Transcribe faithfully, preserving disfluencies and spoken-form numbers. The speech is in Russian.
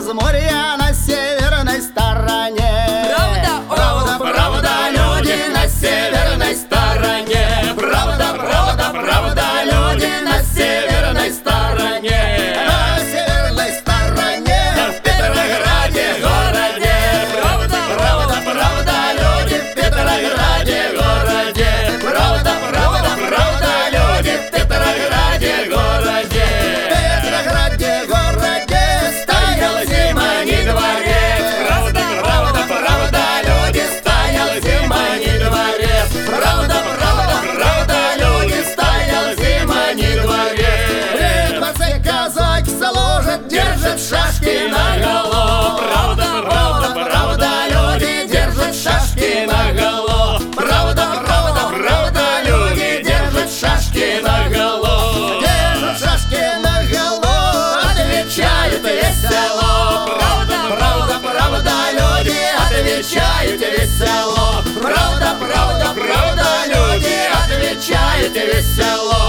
Возморья на северной стороне. Правда, правда, правда, люди на северной стороне. Правда, правда, правда, люди на северной стороне. На северной стороне, в Петрограде городе. Правда, правда, правда, люди в Петрограде городе. Правда, правда, правда, люди в Петрограде городе. В Петрограде городе стоял Зимний дворец. Правда, правда, правда, люди стоял Зимний дворец. Правда, правда, правда, люди стоял Зимний дворец. Ритмосы казаки служат, держат шашки наголо. Правда, правда, правда, люди держат шашки наголо. Правда, правда, правда, люди держат шашки наголо. Держат шашки наголо, отвечают весело. Правда, правда, правда, люди отвечают весело. Правда, правда, правда, люди отвечают весело.